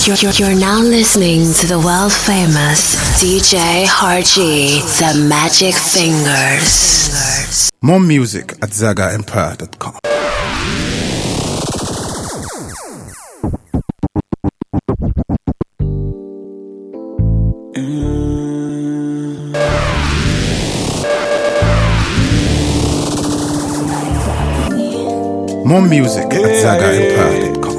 You're now listening to the world famous DJ Harji, The Magic Fingers. More music at ZagaEmpire.com. More music at ZagaEmpire.com.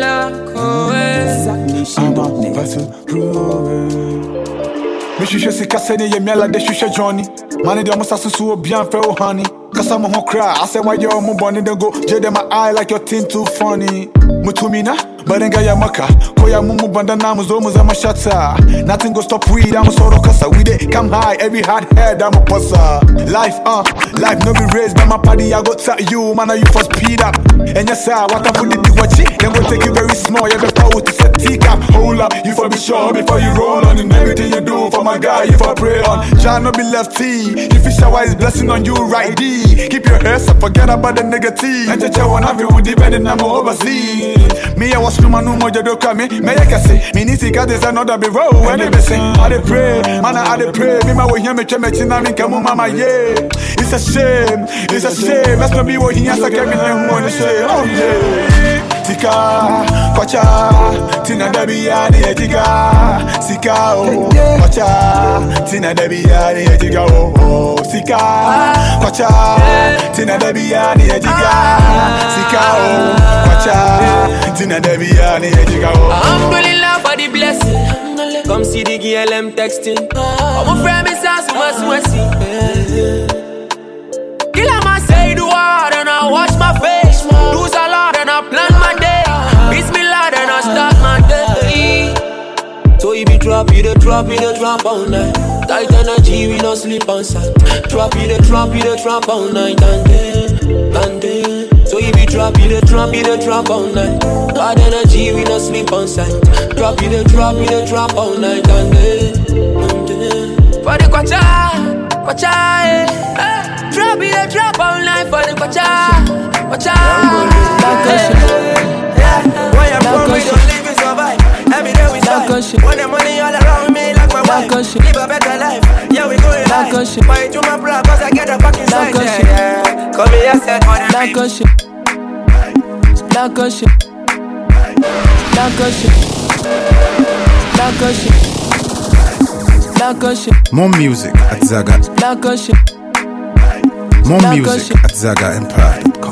Me shisha si kasene ye miala de shisha Johnny. Mane de almost asu bien fe o honey. Cause I'm a cry. I say why you mo bonny then go jade in my eye like your thing too funny. Mutumina, but then gaya maka. Koya mumu banda namu zomu za mashata. Nothing go stop we, I'm a soro kasa. We dey come high, every hard head I'm a passa. Life no be raised by my party. I go tell you, man, you for speed up. And yes sir, what I put it do what shit. Then go take it very small, you better power to set teacup. Hold up, you for be sure before you roll on. And everything you do for my guy, you for pray on. John no be lefty. If you shower his blessing on you, right D. Keep your head up, forget about the negative. And you want to be with the bed and I'm overseas. Me, I was no man no more, you don't come me. May I can say, me need to get this another be roll. When they be sing, I dey pray, man, I dey pray. Me, my way here, me come and come on, mama, yeah. It's a shame, let's not be what he has to get me on the shame. Oh yeah. Tika, kwacha, tina debiya ni tika. Sika oh, kwacha, tina debiya ni tika oh. Sika, kwacha, tina debiya ni tika. Sika oh, kwacha, tina debiya ni tika oh. Alhamdulillah for the blessing. Come see the girl I'm texting. I'm a friend, Miss Asuma. Kill him, I say the word and I wash my face. Do salad and I plan my day. Bismillah and I start my day. So if you drop all night. Tight energy, we no sleep on sight. Drop all night and day. So if you drop all night. Tight energy, we no sleep on sight. Drop all night and day. For the kwacha, eh. Drop all night for the kwacha. Why I'm born, we don't live and survive. Every day we strive. Want the money all around me like my wife. Live a better life, yeah we going live. Fight to my bra cause I get a back inside. Yeah. Come here, I said for the More music at Zaga. More music at ZagaEmpire.com.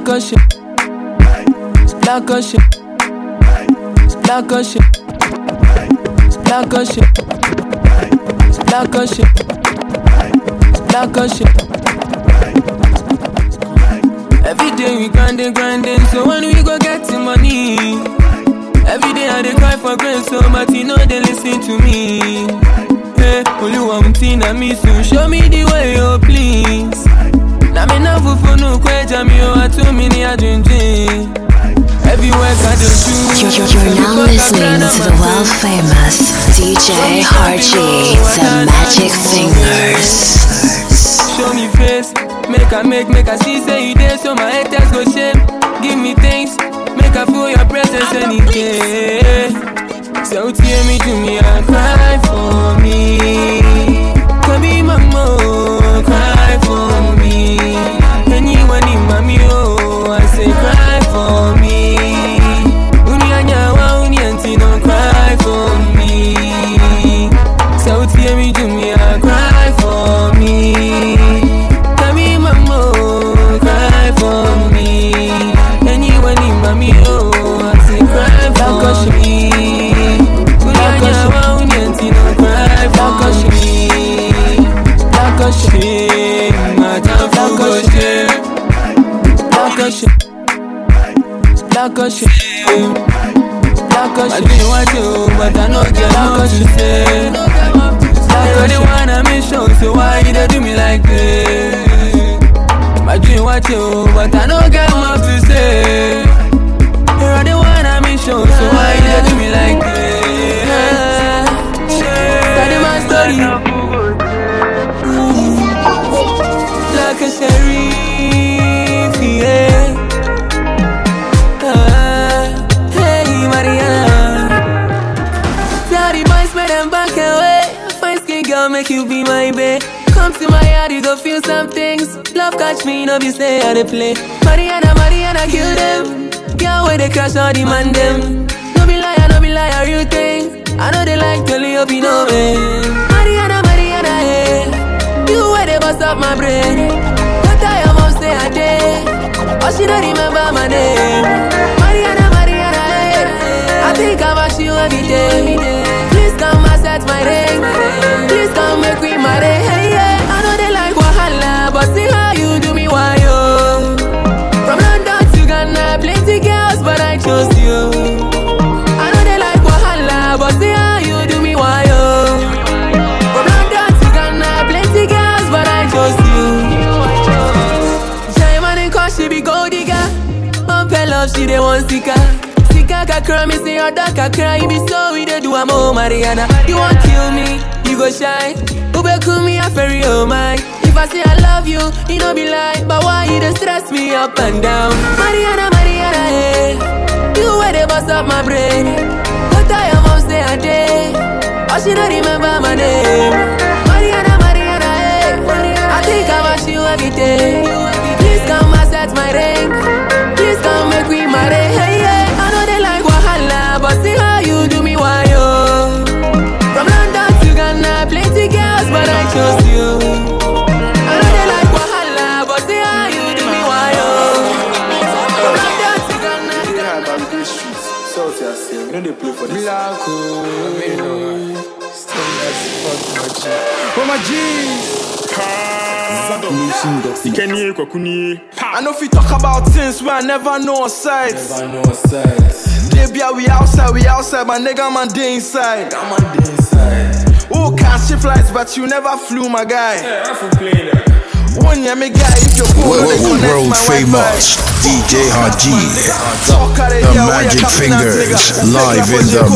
Every day we grinding, so when we go get the money. Every day I dey cry for grace, so but you know they listen to me. Hey, only one thing I miss you, show me the way, oh please. Na me na fufu no kweja mi o atumini adunjin. Everywhere I do You're now listening to the world famous DJ Harji, The Magic Fingers. Show me face, make I see say you there, so my haters go shame. Give me thanks, make I feel your presence any day. So tear me to me and cry for me. Come be mama, cry for me. Anyone in mommy, oh, I say cry for me. Don't cry for me. So tear me to me and cry for me. Tell me mama, cry for me. Anyone in mommy, oh, I say cry for me. Don't cry for me. Shame, my time for shame. I do want you, but I know get out to say. You're the one I'm in show, so why you do me like this? I do want you, but I know get out to say. You're the one I'm in show, so why you do me like this? Starting my story like a sheriff, yeah. Mariana, make you be my babe. Come to my yard, you go feel some things. Love catch me, no be stay at the play. Mariana, Mariana, kill them. Girl, where they crash all the man them. No be liar, real thing. I know they like to live, you know me. Mariana, Mariana, hey. You where they bust up my brain. Got tired, mom stay a day. Oh, she don't remember my name. Mariana, Mariana, hey. I think about you every day. Please come and set my ring. Please come make me marry. Hey, yeah. I know they like Wahala, but see how you do me, why yo? From London to Ghana, plenty girls, but I chose you. I know they like Wahala, but see how you do me, why yo? From London to Ghana, plenty girls, but I chose you. Diamond and cause she be gold digger. Pump love, she they want sticker. Sika cry, me say your dark cry. You be so we they do a more Mariana. You won't kill me, you go shine. Ube cool me a ferry, oh my. If I say I love you, it no be lie. But why you just stress me up and down? Mariana, Mariana, hey. You where they bust up my brain. But I am mom stay a day. Oh, she don't remember my name. Mariana, Mariana, hey. I think about you every day. Please come and set my ring. Please come make me marry. Hey, yeah. I know they like Wahala, but see how you do me, why yo? From London to Ghana, plenty girls, but I chose you. I know they like Wahala, but see how you do me, why yo? From London to Ghana. Yeah, about the streets. So to yourself, you know they play for this. For my G's. I know if you talk about things where I never know a side. They be we outside, my nigga man day inside. Who can't shift lights, but you never flew, my guy. One year, me guy, if you're world famous DJ Haji, the Magic Fingers, live in the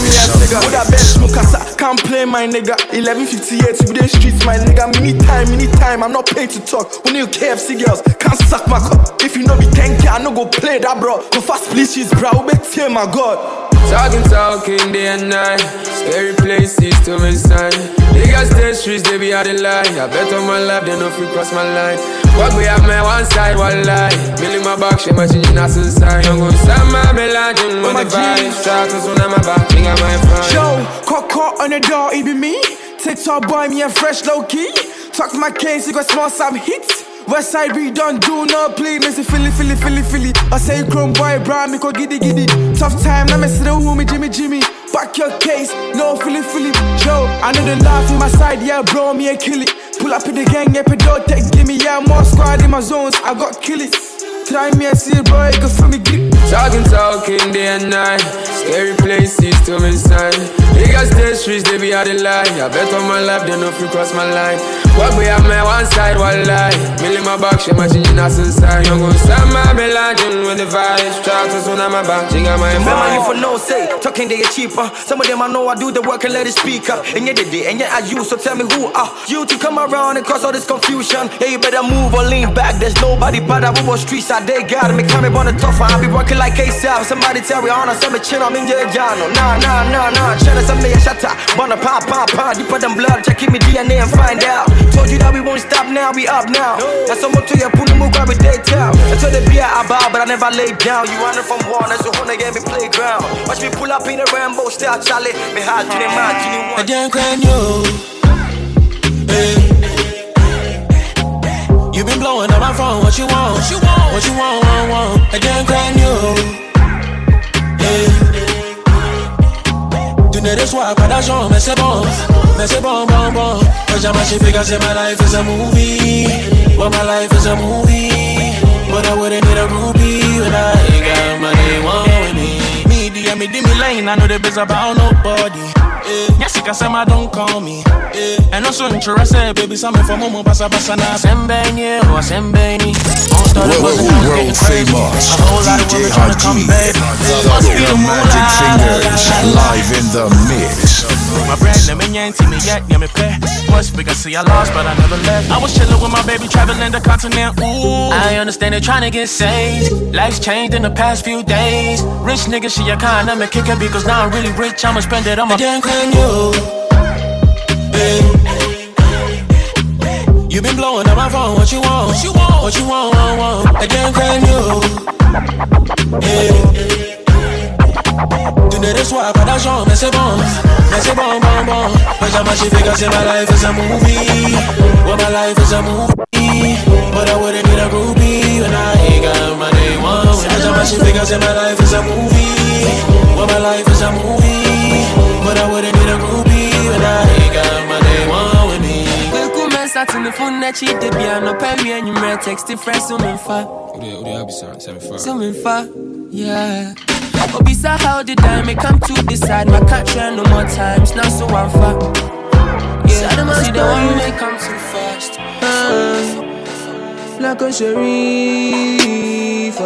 mix. Can't play my nigga. 11:58 to the streets, my nigga. Mini time. I'm not paid to talk. When you KFC girls can't suck my cup. If you know be 10K, I no go play that, bro. Go fast, please, she's bro. Be my God. Talking day and night. Scary places to inside. Niggas stay streets, they be out the lie. I bet on my life, they no free cross my line. What we have my one side, one lie. Milling my back, she my chin as a sign. I'm gonna send my melancholy with the vibes. Starters on my back, king of my phone. Yo, cock on the door, it be me. TikTok boy, me and fresh low key. Talk my case, you got small some hits. Westside we don't do no play. Me say Philly. I say chrome boy, bra, me go giddy. Tough time, now me say the who me Jimmy. Back your case, no Philly. Yo, I know the laugh in my side, yeah, bro, me a kill it. Pull up in the gang, yeah, pedal take, give me, yeah, more squad in my zones, I got kill it. Try me and see, bro, you can feel me grip. Talking day and night. Scary places to inside. Niggas stay streets, they be out the lie. I bet on my life, they no free cross my line. What we have my one side, one lie. Milling my back, she my chin as a sign. I'm gonna send my melancholy with the vibes. Starters on my back, king of my money for no say, talking they are cheaper. Some of them I know I do the work and let it speak up. And yet they did, and yet I use, so tell me who are you to come around and cause all this confusion. Yeah, you better move or lean back, there's nobody but I will streets out they got me coming on the tough. I be working like ASAP. Somebody tell me on some chin, I'm in your jano. Nah. Channel some me a shutter. Wanna pop. Deeper than blood, check me DNA and find out. Told you that we won't stop now, we up now. That's so much to your pull move grab a day town. I told the beer I bow, but I never laid down. You running from one, that's the one again be playground. Watch me pull up in a Rambo style, Charlie. Me hard to the man, you want. I didn't cry you. You been blowing up my phone, what you want? I didn't cry you. Tu ne reçois pas d'argent, mais c'est bon. Quand j'ai marché, fait que my life is a movie. Well, my life is a movie. But I wouldn't need a groupie when I got money, want me. Me lane, I know the biz about nobody. Yes, you can say my don't call me. And also interested, baby, something for Momo Basa na Sembeni or Sembeni. World famous DJ Haji, the Magic Fingers, live in the mix. My friend, let me ain't see me yet, yeah, me pay. Once because see I lost, but I never left. I was chilling with my baby, traveling the continent. Ooh, I understand they're trying to get saved. Life's changed in the past few days. Rich nigga, she a kind of me kick it because now I'm really rich. I'ma spend it on my damn clan, you. You been blowing up my phone, what you want? What you want? What you want? Again, can you? Tu ne reçois pas d'argent, mais c'est bon, bon. Pajama, she figures say my life is a movie. Well, my life is a movie, but I wouldn't need a groupie when I ain't got my name on. Pajama, she figures say my life is a movie. Well, my life is a movie, but I wouldn't need a groupie when I ain't got my name on with me. Sat in the phone that cheat the piano, pay me and you may text the friends to me for. Yeah. Obisa, how did I make come to decide? My can't try no more times, now so I'm far. Yeah, I don't see the one you may come too fast. Like a sheriff.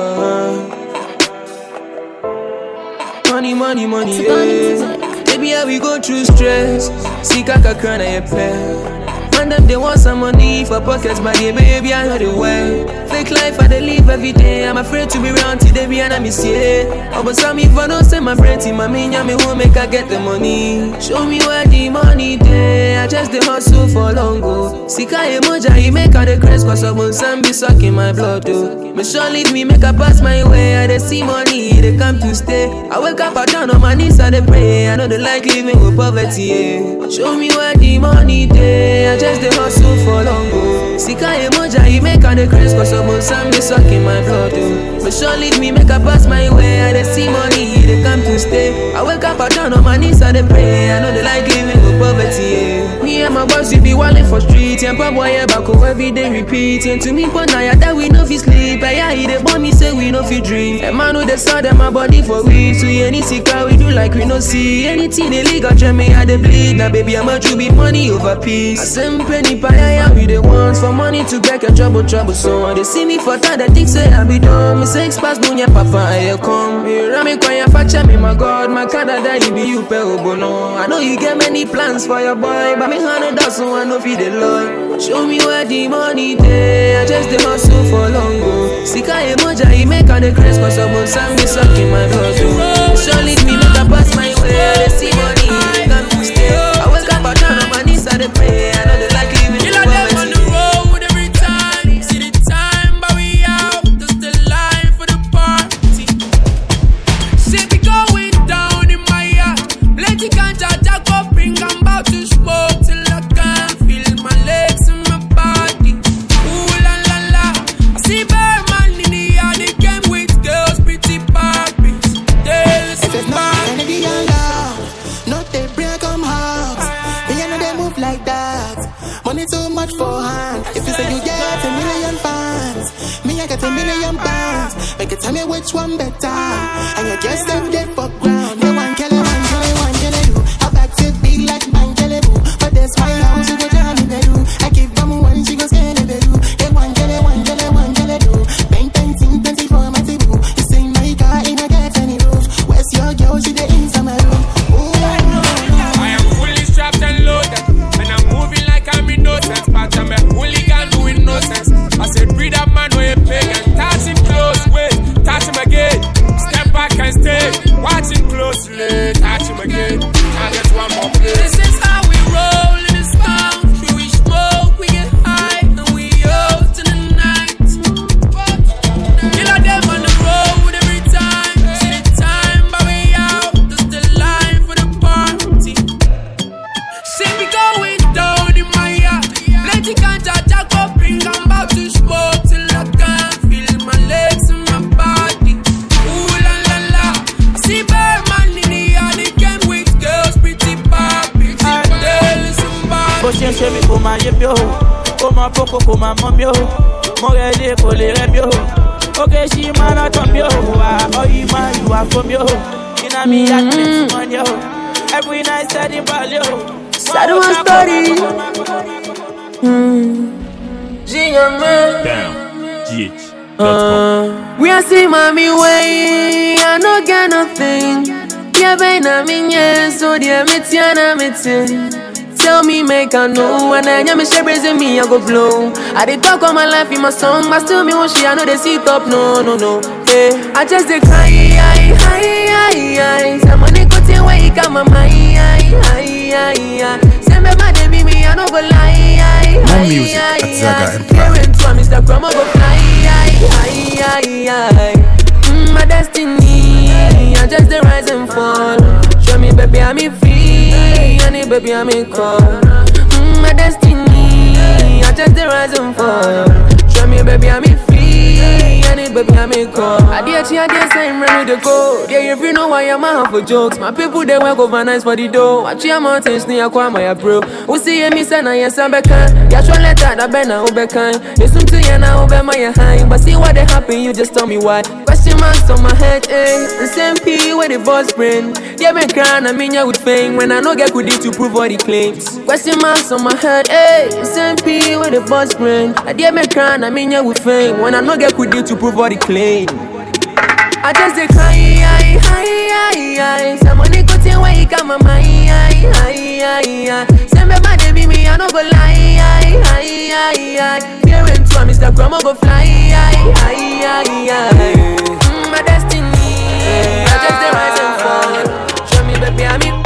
Money, yeah. Baby, how we go through stress. See, kaka crown and your pen. And them they want some money for pockets, but yeah, baby, I know the way. Fake life, I they live every day. I'm afraid to be around till they be and I miss you. Oh, but some if I don't send my friend to my me, me won't make I get the money. Show me where the money there. I just the hustle for long go. Sika emoja, he make all the grace, cause some be sucking my blood, though. Me sure leave me, make I pass my way. I they see money, they come to stay. I wake up, I down on my knees, I they pray. I know they like living with poverty, yeah. Show me where the money there. I just the hustle for long go. Sika emoja, he make all the grace, cause some be sucking my blood, though. Me sure leave me, make I pass my way. I they see money, they come to stay. I wake up, I down on my knees, I they pray. I know they like living with poverty, yeah. Me and my boss, we be walling for street. And pop boy, back home every day repeating. To me, but now that we know fi sleep. Yeah, he they born me say we know fi dream. And man, who they saw them my body for weed. So any sika we do like we no see. Anything they legal try me, I they bleed. Now baby, I'm a true be money over peace. I send penny pie, yeah, we the ones for money to get a trouble. So they see me for that, they think say I be dumb. Me say express bunya papa, I come. Me kwaya facha me, my God, my Canada, he be you pe obono. I know you get many plans for your boy, but me $100 so I know fi the Lord. Show me where the money there. I just the hustle for long go. Sika emoja, he make all the grace, cause some be sucking my blood. Sure leave me, make I pass my way. They see money, they come to stay. I wake up, I down on my knees, I they pray. I know they like living in poverty. On the road every time, see the time, but we out. Just the line for the party. See me going down in my yard. Plenty ganja, jack up, I'm about to smoke till I can't feel my legs and my body. Ooh la la la, I see bear man in the yard. They came with girls, pretty Barbies. There's if it's not Kennedy and love, not they break come house. Me and they move like that. Money too much for hand. If you say you get $1 million fans, me I get $1 million pounds. Make it tell me which one better. And you guess them get for ground. You want kill it, one kill it, do. I back to big like man kill it, boo. But this my house, you go jam in the do. I give them one, she go scan in the do. They want kill it, one kill it, do. Bang, bang, ting, 24 my table. You sing my car in a get any roof. Where's your girl, she the inside my room. I am fully strapped and loaded, and I'm moving like I'm in no sense. But I'm a hooligan doing no sense. I said, breed up man, no you pay. And touch him close, wait, touch him again. Step back and stay, watch him closely. Touch him again, I get one more play. This is how we roll in this country. We smoke, we get high, and we out in the night. Kill all them on the road every time. See the time, but we out. Just the line for the party. See me going down in my yard. Plenty ganja, jack up, I'm about to smoke till I can't feel my legs and my body. Ooh la la la, see bear man in the yard. They came with girls, pretty Barbies. There's somebody. Boshin shemi koma yebyo, koma poko koma momyo, morele kole rebyo. Okay, she man a tom yo, oh you man you are from yo. Inna me at money yo, every night steady ball yo. Sad one story. Down, GH.com. We are see mommy way, I no get nothing. Yeah, baby, na minye, so dear, mitiana miti. Tell me, make I know, and then me share praising me, I go blow. I did talk all my life in my song, but still me when she, I know they sit up, no. Hey, I just dey cry, somebody go tell where he come, my Say me, my baby, me, I no go lie. More music at Zaga Empire. Mr. Promo go fly, my destiny, I just the rise and fall. Show me, baby, I'm free, honey, baby, I'm call. My destiny, I just the rise and fall. Show me, baby, I'm free, honey, baby, I'm call. I did same ready to go. Yeah, if you know why I'm out for jokes, my people they work overnight for the dough. Watch your mountains near my bro. Who see me say na yes I'm back. Yeah, show letter that ben na obekan. Listen to you now over my high, but see what they happen. You just tell me why. Question marks on my head, eh? The same P where the boss brain. Yeah, been crying, I mean, you would fame when I no get good to prove all the claims. Question marks on my head, eh? The same P where the boss brain. I dare been crying, I mean, you would fame when I no get good to prove all the claims. I just say cry, somebody go tell where he come on my send me bad be me, I no go lie, fear and to Mr. Grandma go fly, my destiny, I just the rise and fall. Show me baby I'm in.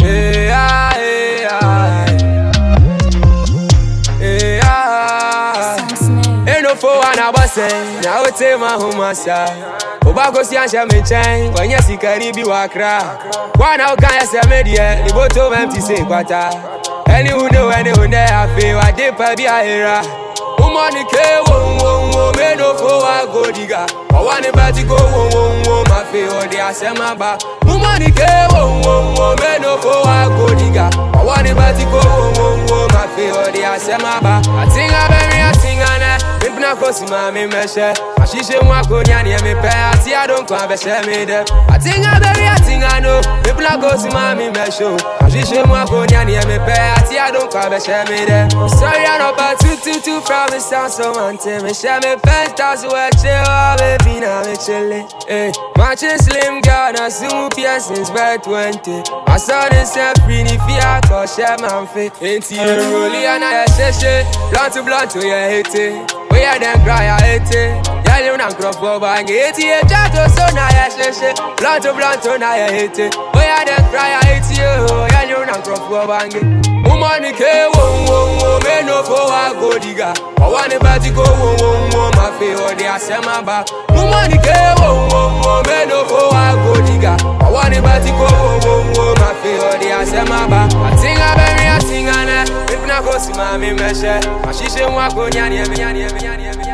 Ain't no for one I was saying, now it's my home side. Obago si ansha me chain, when you see Karibi wakra. One out can say media, the bottom empty say quarter. Any who know I feel I did be a era. Woman ke wo me no for a go diga. I want to go wo my feel the asema ba. Woman ke wo me no for a go diga. I want to go wo my feel the asema ba. I think I be na kosi mami meshe ashishe mwako nyani me pe ati adon kwa be she me de atinga baby atinga no people kosi mami meshe ashishe mwako nyani me pe ati adon kwa be she me de sorry I no ba two from the sound so ante me she me pe tas we che o baby na me chele eh my slim girl na sumu piercings by 20 I saw this free ni fia ko she man fit enti roli ana she blunt to ya hate. We are them cry, I hate it. Yeah, you don't crop over and get it. Just so now, I say, blunt to now, I hate it. We are them cry, I hate you. Yeah, you don't crop over and get Woman, wo, me no for a go digga. I want to go, my feel, the asema ba. Woman, wo, me no for a go digga. I want to go, my feel, the asema ba. I think I sing on it. If not go see my meshe, I she want go nyani.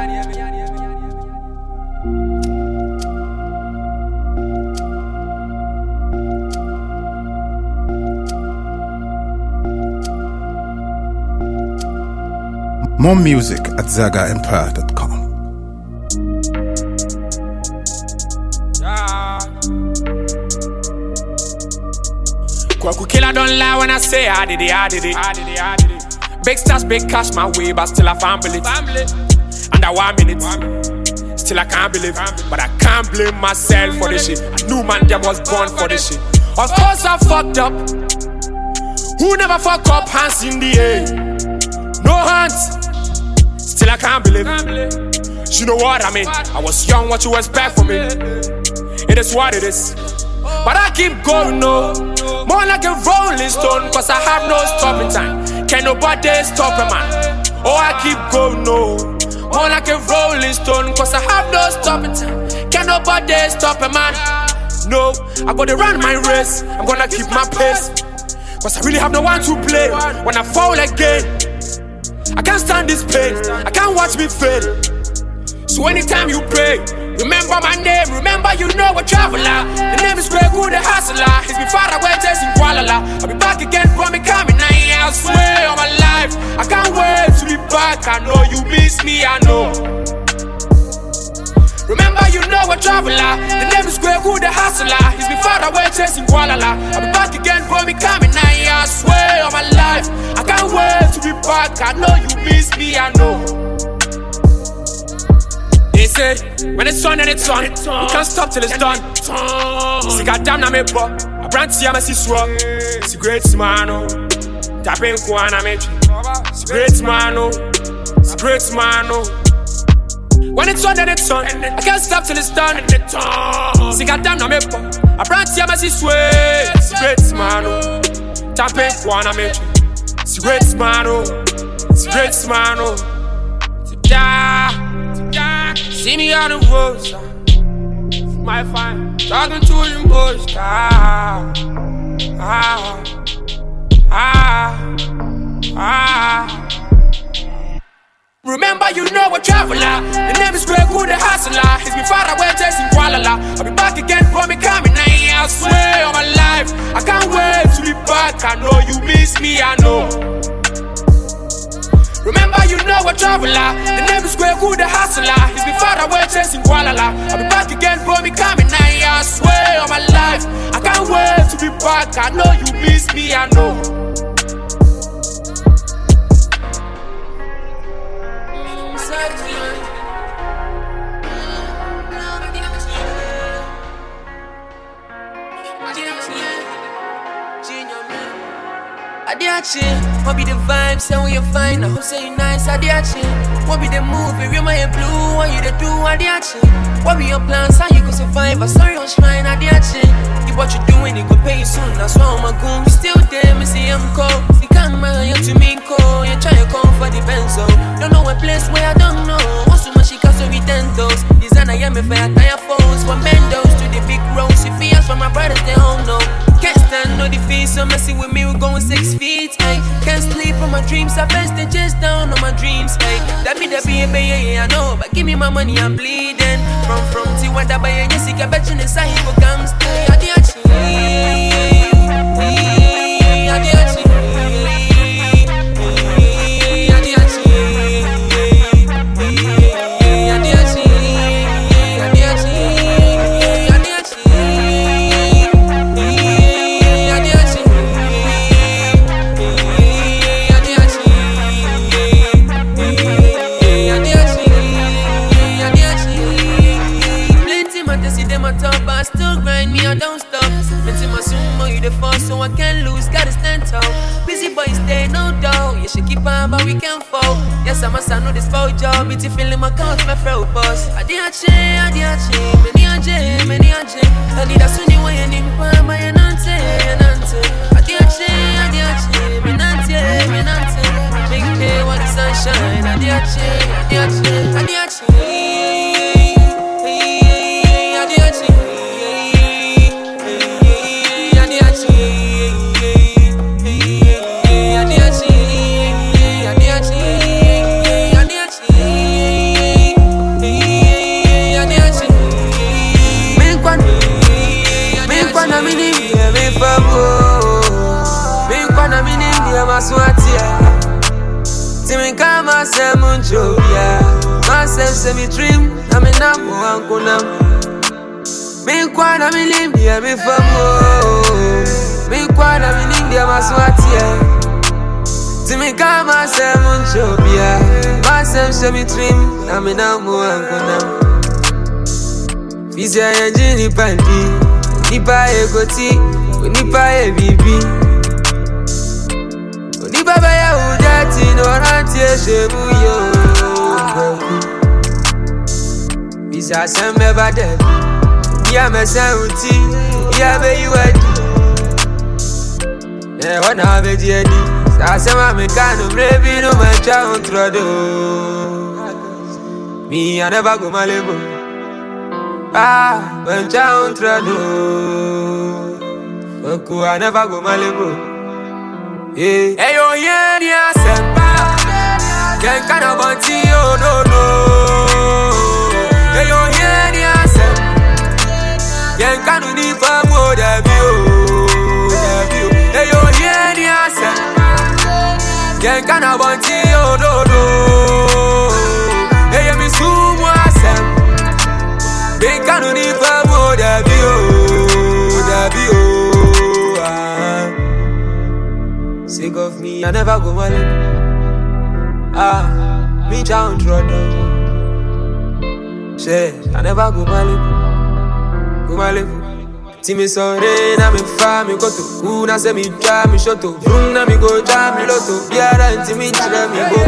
More music at ZagaEmpire.com. Kwaku killer don't lie when I say I did it. Big stars, big cash my way, but still I family. Under 1 minute, still I can't believe. But I can't blame myself for this shit. I knew man them was born for this shit. Of course I fucked up. Who never fuck up? Hands in the air. No hands. Still I can't believe. You know what I mean? I was young, what you expect from me? It is what it is. But I keep going, no. More like a rolling stone, cause I have no stopping time. Can nobody stop a man? Oh, I keep going, no. More like a rolling stone, cause I have no stopping time. Can nobody stop a man? No, I gotta run my race. I'm gonna keep my pace, cause I really have no one to play. When I fall again, I can't stand this pain. I can't watch me fail. So anytime you pray, remember my name, remember you know a traveler. The name is Greg Wood, the hustler. He's been far away, chasing Kuala. I'll be back again, promise coming. I swear on my life, I can't wait to be back. I know you miss me, I know. Remember you know a traveler. The name is Greg Wood, the hustler. He's been far away, chasing Kuala. I'll be back again, promise coming. I swear on my life, I can't wait to be back. I know you miss me, I know. They say, when it's on and it's on, you can't stop till it's done. See, goddamn, I'm a pop. I brand see, I'm a siswa. It's a great man, oh. Tapping Kuana, it's a great man, oh. It's a great man, oh. When it's on and it's on, I can't stop till it's done. See, goddamn, I'm a pop. I brand see, I'm a siswa. It's a great man, oh. Tapping Kuana, it's a great man, oh. It's a great man, oh. Ja, see me on the road, my fine, talking to them boys, Remember, you know a traveler. The name is Greg Good, the hustler. He's been far away, chasing Kuala. I'll be back again, for me coming. I swear on my life, I can't wait to be back. I know you miss me, I know. Remember, you know a traveler. The name is Greg Good, the hustler. He's been far away, chasing Kuala. I'll be back again, for me coming. I swear on my life, I can't wait to be back. I know you miss me, I know. Adiachi, what be the vibes, and where you find? I hope say you nice, Adiachi. What be the movie, real my blue, what you to do, Adiachi? What be your plans, how you go survive? I saw you on shrine, Adiachi. If what you doing, it go pay you soon, that's why I'm a goon. You still there, me see I'm cold. You can't mind, you're to me cold. You try to come for the benzo. Don't know a place where I don't know. Want so much, she can so be tentos. Designer, yeah, me fair, tire phones. From Mendos to the big roads. If he ask for my brothers, they don't know. Can't stand no defeat, so messing with me, we're going 6 feet, ay. Can't sleep on my dreams, I best they just down on my dreams, ay. That be, yeah, I know. But give me my money, I'm bleeding. From Tiwada, by a Jessica, bet you the side, go gangsta. Adiachi, adiachi. So I can't lose, gotta stand tall. Busy boy stay no doubt. You should keep on, but we can't fall. Yes, I must know this foul job. It's feeling my count, my frail boss. Adiachi, many anje. I need a sunny way and impa, my enante. Adiachi, minante. Big day, what the sunshine. Adiachi. Timikama semunjobia, myself se mi dream, na mi namu ankunam. Mi kwana mi limbia mi famo, mi kwana mi limbia maswatia. Timikama semunjobia, myself se mi dream, na mi namu ankunam. Fizia yanji ni pandi, nipa egoti, nipa ebibi. Baba ya ujati no ranti eshebu yo. Bisa sembe bade. Ya mesanti, ya be yuadi. Wana be diedi. Sa sema me kanu mrebi no mancha ontrodo. Me I never go malebo. Mancha ontrodo. Oku I never go malebo. Hey yo, yeah, semba. Can't kind of banty, oh no. Hey yo, yeah, semba. Can't kind of need for more than you. Hey yo, yeah, semba. Can't kind of banty, oh no. Hey, I'm in Sumo, semba. Can't kind of need for more than you. Sick of me, I never go mal. Me down trouble. Say, I never go mal. Timmy sorry, na me fa me go to kuna se me try me shot to room na me go jam me loto. Biara and Timmy try me go.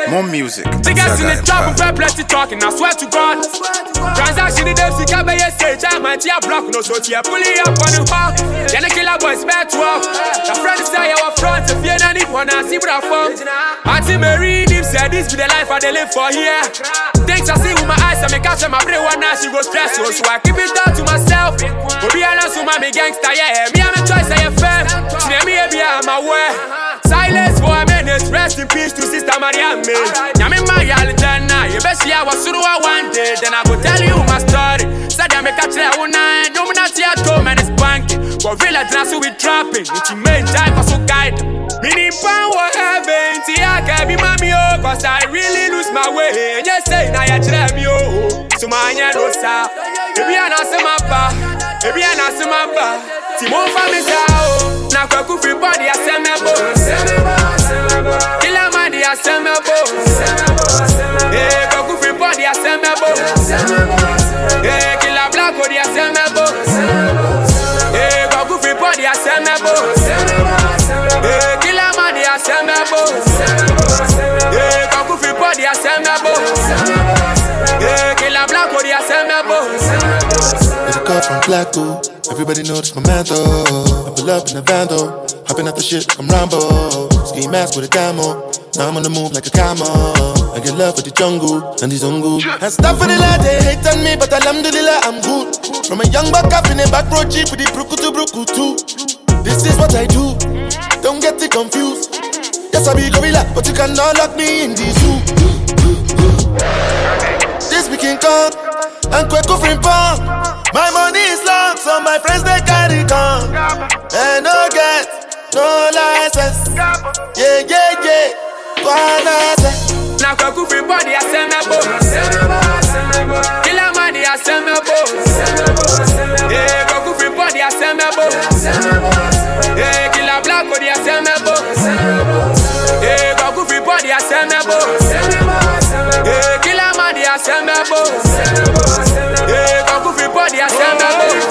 More music at Niggas in the trouble, ZagaEmpire.com. plenty talking, I swear to God. Transaction in them, sick, I may say, I'm a block, no, so here, pulling up on the hall. Then the killer boys back to up. The friend say, our front, if you don't need one, I see what I found. Auntie Mary, him said, this be the life I they live for here. Things I see with my eyes, I make catch my brain one now, she go stress, so I keep it down to myself. But be honest with my gangster, yeah, me, I'm a choice, I am fam. She name me, I'm aware. Silence for a minute, rest in peace to Sister Mariam. Yami Mariam, Jana, you best see I was through one day, then I go tell you my story. Said I make a try one night, no, not here at home, and it's banking. But village now, so we trapping, it's in main time for so guide. Meaning power heaven, see I can be mommy, oh, cause I really lose my way. And you say, now you try me, oh, so my hand no sa. Baby, I know some mappa, baby, I know some mappa. Timon family sao, now go free body, I send me bones. Kill a man, I send me bones. Eh, go free body, I send me bones. Eh, kill a black body, I send me bones. Eh, go free body, I send me bones. Eh, kill a man, I send me bones. Eh, go free body, I send me bones. Eh, kill a black body, I send me bones. It's a call from Blacko. Everybody know this my man though. I pull up in the van though. Hopping out the shit like I'm Rambo. Ski mask with a camo. Now I'm on the move like a camo. I get love for the jungle and the zungu. And stuff for the lad, they hate on me, but alhamdulillah I'm good. From a young buck up in a back road jeep with the brukutu. This is what I do. Don't get it confused. Yes, I be gorilla, but you cannot lock me in the zoo. This be King Kong and Kweko Frimpong. My money is long, so my friends they carry gun. And no get, no license. Yeah. Now Kweko Frimpong, I send me bones. Kill a man, I send me bones. Yeah, Kweko Frimpong, I send me bones. Yeah, kill a black body, I send me bones. Yeah, Kweko Frimpong, I send me bones. Yeah, kill a man, I send me bones. Yeah, Kweko Frimpong, I send me bones.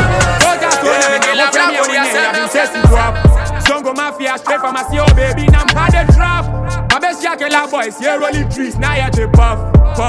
Kill a black body, I send me bones. Zongo Mafia, straight from a CEO, baby, now I'm hard to drop. My best Yakela boys, here rolling trees, now you to puff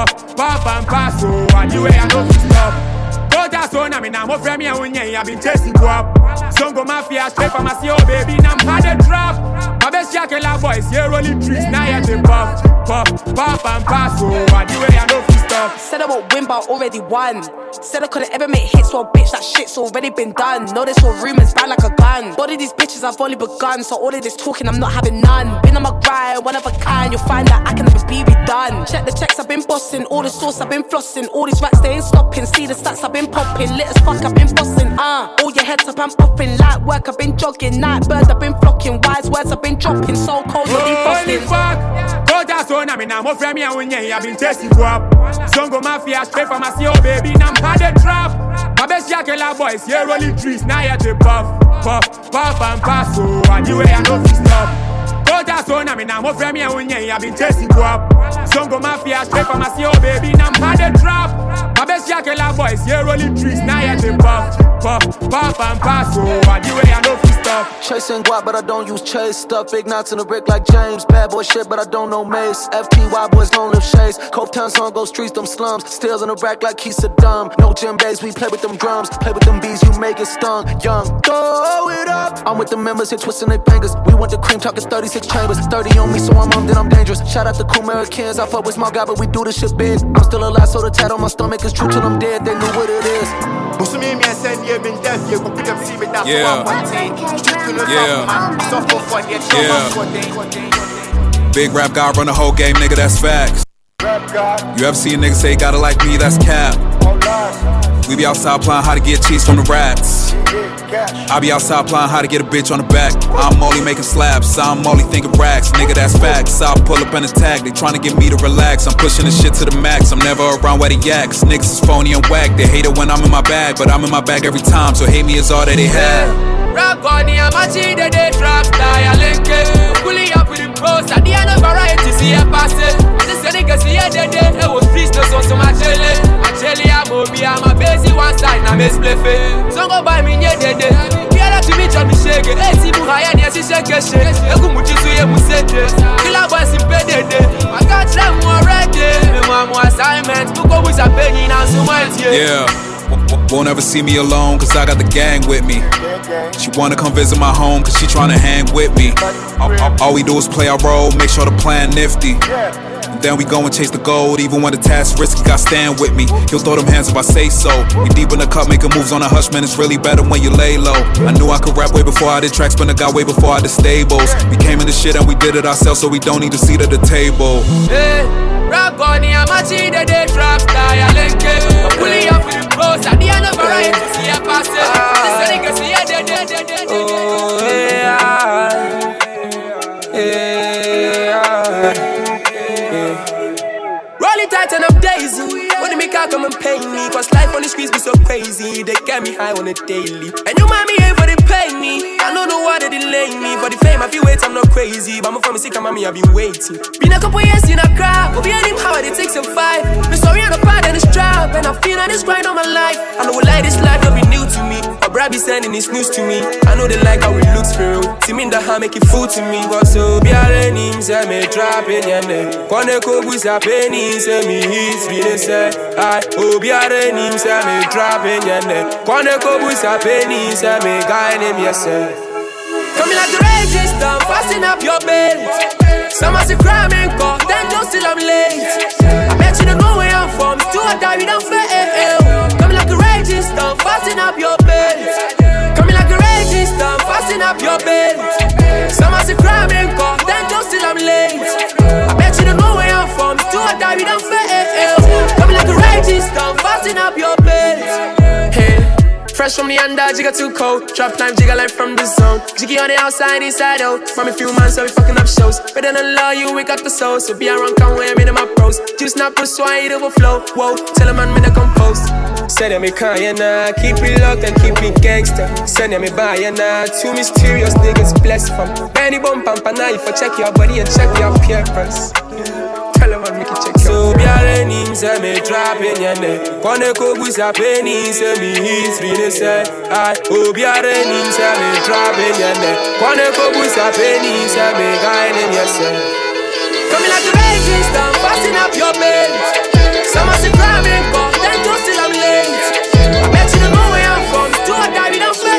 and pass, so and the way I know to stop. Don't just own me, now I'm from here, I've been chasing you up. Zongo Mafia, straight from a CEO, baby, now I'm hard to drop. My best Yakela boys, here rolling trees, now you to puff and pass, so and the way I know to stop. Said I won't win, but already won. Said I couldn't ever make hits, well bitch, that shit's already been done. Know this all rumors, bad like a gun. Body these bitches, I've only begun. So all of this talking, I'm not having none. Been on my grind, one of a kind. You'll find that I can never be redone. Check the checks, I've been bossing. All the sauce, I've been flossing. All these racks, they ain't stopping. See the stats, I've been popping. Lit as fuck, I've been bossing. All your heads up, I'm popping. Light work, I've been jogging. Night birds, I've been flocking. Wise words, I've been dropping. So cold, you're defrosting. Don't just own me, now I'm from here, I've been chasing you up. Zongo Mafia, straight from a CEO, baby, now I'm hard to drop. My best Yakela boys, here rolling trees, now you to puff and pass, so and the way I know to stop. Don't just own me, now I'm from here, I've been chasing you up. Zongo Mafia, straight from a CEO, baby, now I'm hard to drop. My best Yakela boys, here rolling trees, now you to puff and pass, so and the way I know to stop. Chasing guap, but I don't use chase stuff. Big knots in the brick like James. Bad boy shit, but I don't know Mace. FTY boys don't live shades. Cope Town song go streets, them slums. Steals in the rack like he's Saddam. No gym bass, we play with them drums. Play with them bees, you make it stung. Young, throw it up. I'm with the members here twisting their fingers. We went to cream talking 36 chambers. 30 on me, so I'm armed and I'm dangerous. Shout out to cool Americans. I fuck with small guy, but we do this shit big. I'm still alive, so the tat on my stomach is true till I'm dead. They knew what it is. Big rap guy run the whole game, nigga, that's facts. You ever see a nigga say gotta like me, that's cap. We be outside playing how to get cheese from the rats. I be outside playing how to get a bitch on the back. I'm only making slaps, I'm only thinking racks. Nigga, that's facts. I'll pull up and attack. They tryna get me to relax. I'm pushing the shit to the max. I'm never around where the yaks. Niggas is phony and whack. They hate it when I'm in my bag, but I'm in my bag every time. So hate me is all that they have. Rock on the amateur, they trap style, link it. Pulling up with the pros, at the end of variety, see a pass it. Just a nigga see a day, it was business on some jelly. I'm a busy one side, now I'm spliffing. So go buy me, yeah, day. Yeah, to me, Johnny Shake. Hey, see, Buhaya, yes, she shake a shake. A good much to you, Museke. Kill a boss in bed, I got Yeah, won't ever see me alone, cause I got the gang with me. She wanna come visit my home, cause she tryna hang with me. All we do is play our role, make sure the plan nifty. And then we go and chase the gold, even when the task risky, got stand with me. He'll throw them hands if I say so. We deep in the cup, making moves on a hush, man, it's really better when you lay low. I knew I could rap way before I did tracks, but I got way before I did stables. We came in the shit and we did it ourselves, so we don't need a seat at the table. Hey, rock on the amateur, the day drop, die, I link it. I'm pulling up with the pros, at the end of a ride, see a pass it. This nigga see a dead. Oh, roll it tight and up daisy. When they make out come and pay me, cause life on the streets be so crazy. They get me high on a daily. And you mind me here for they pay me. I don't know why they delay me. For the fame I feel wait, I'm not crazy. But I'm from a sick mommy, I've been waiting. Been a couple years in a crowd, but behind him how it takes a five. The story on the part and it's trap, and I feel on this grind all my life. I know like this life will be new to me. Brad be sending his news to me. I know they like how it looks for real. See me in the hand make it food to me. But so be a name, say me drop in your neck. Kone kogus a penny, say me hits really say. I oh be a name, say me drop in your neck. Kone kogus a penny, say me guy name yourself. Coming like the raging storm, fasten up your belt. Someone's a crime and caught, then just till I'm late. I bet you don't know where I'm from. Do or die, we don't fail. Coming like a raging storm, fasten up your belt. Coming like a raging storm, fasten up your belt. Someone's a crime and caught, then just till I'm late. I bet you don't know where I'm from. Do or die, we don't fail. Coming like a raging storm, fasten up your belt. Hey. Fresh from the under, jigger too cold. Drop knife, jigger life from the zone. Jiggy on the outside, inside out. From a few months, so we fucking up shows. Better than love you, we got the soul. So be around, come where I'm in my pros. Juice not push, so I eat overflow. Whoa, tell a man, me to compose. Say that me can't, nah. Keep it locked and keep it gangster. Say that me buy, nah. Two mysterious niggas blessed from Benny Bump and Panay. For check your body and check your appearance. Tell a man, make it check your. So be a name, say me drop in your neck. Kone kogus a penny, say me hits really say. I oh be a name, say me drop in your neck. Kone kogus a penny, say me guy name yourself. Coming like the raging storm, fasten up your belt. Someone's a crime and caught, then just till I'm late. I bet you don't know where I'm from. Do or die, we don't fail.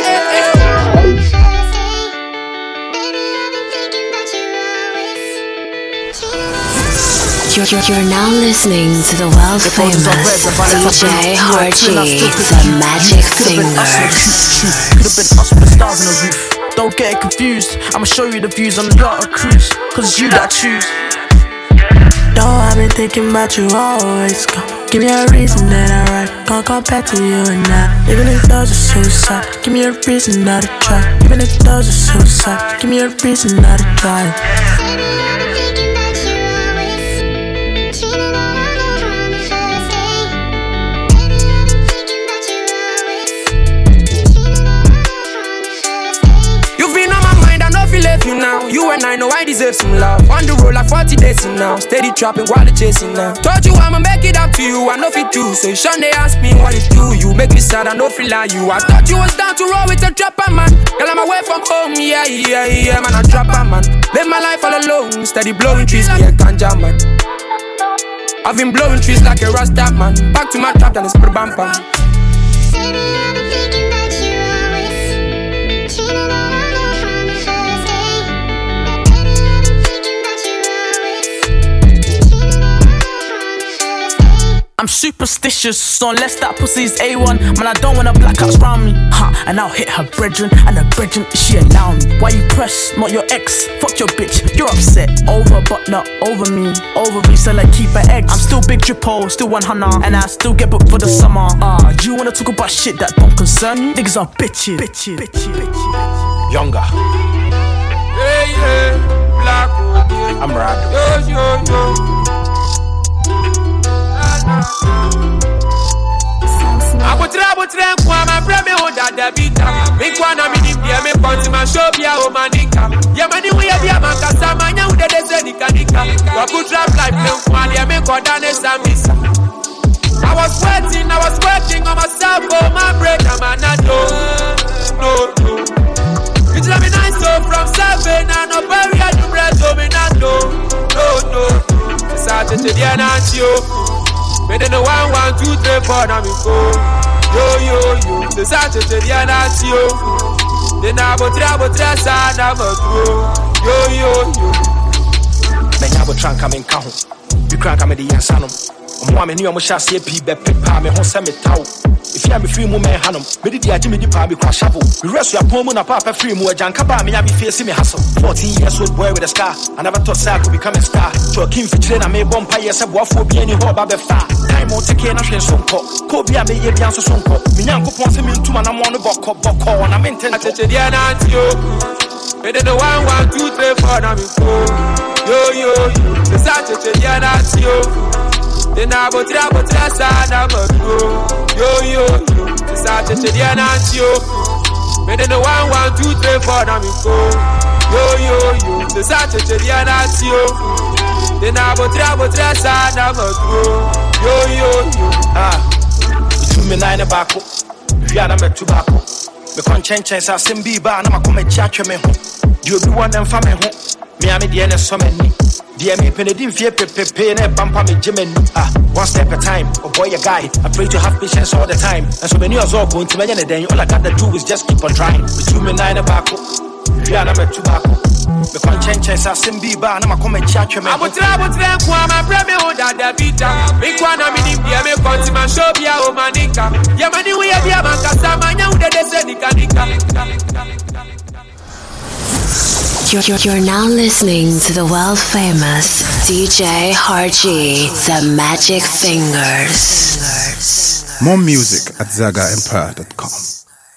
You're now listening to the world famous DJ Harji, the Magic Fingers. Could've been us with the stars on the roof. Don't get it confused. I'ma show you the views on the yacht or cruise. Cause it's you that I choose. Yo, I've been thinking about you always. Give me a reason that I ride. Can't compare to you and I. Even if those are suicide, give me a reason not to try. Even if those are suicide, give me a reason not to try. You now, you and I know I deserve some love. On the road like 40 days now, steady trapping while they chasing now. Told you I'ma make it up to you, I know if it do. So Sean they ask me what it do. You make me sad, I know feel like you. I thought you was down to roll with a dropper man. Girl, I'm away from home, yeah, man, I dropper man. Live my life all alone, steady blowing trees, me a ganja man. I've been blowing trees like a Rasta man. Back to my trap, then it's put bam bam. I'm superstitious, so unless that pussy's A1, man, I don't want a blackouts round me. And I'll hit her brethren, and her brethren, she allow me. Why you press, not your ex? Fuck your bitch, you're upset. Over, but not over me. Over me, so like keep her eggs. I'm still big drippo, still 100, and I still get booked for the summer. You wanna talk about shit that don't concern you? Niggas are bitches. Younger. Hey, black. I'm rad. Yo. Abutre kwa mabreme honda debita. Mikwana mini pia me ponti mashobia o manika. Yamani we bia makasa manya ude dese nika. Wabutra life me kwali me kodane samisa. I was working on myself, oh my break, I'm no. It's let me nice so from 7 and no bury at the bread, so me not no. Saturday and you. Better no one 1, 2, 3, 4, now me go. Yo, yo, yo, the Saturday, the Anatio. Then I go tra, sad, I'm a yo, yo, yo. Then I will try and come in count. You can't come in the Yansanum. I'm new, I'm shall see a people, me home, send me towel. If you have a free woman, Hannum, maybe the Jimmy Palmy crash shovel. The rest of your poem on a papa free more, Jan Kaba, me, I be facing me hustle. 14 years old boy with a scar. I never thought I could become a star. To a king for train, I made one pie, yes, a war for be any hob of far. Time won't take care of some cop. Kobe, I made a dance of some cop. Me, young wants me to man, I'm on the book, and I'm intended to the Anatio. Better the 1, 2, 3, 4, now me go. Yo, yo, yo, the Saturday, the Anatio. Then I go tra, sad, I'm a yo, yo, yo, the Saturday, the Anatio. Better the 1, 2, 3, 4, now me go. Yo, yo, yo, the Saturday, the Anatio. Then I go tra, sad, I'm a yo, yo, yo. Between me 9 back, we are number 2 back. Me conscience, I send be bar, and I'm a come chat me home. You be one and family home. Me, I'm the end of so many. Dear me, penny didn't fear pay and bumper me, Jimmy. One step at a time, oh boy, a guy. I pray to have patience all the time. And so many years all going to many, then all I got to do is just keep on trying. Between me 9 back, we are number 2 back. The conscience, I send be bar, and I'm a come chat me. I would travel to them, my brother, oh, that the vita. Big one, I mean, if you have a continent, show me a manica. Yamani, we have a Mancasa, now that they said, You're now listening to the world famous DJ Harji, the Magic Fingers. More music at ZagaEmpire.com.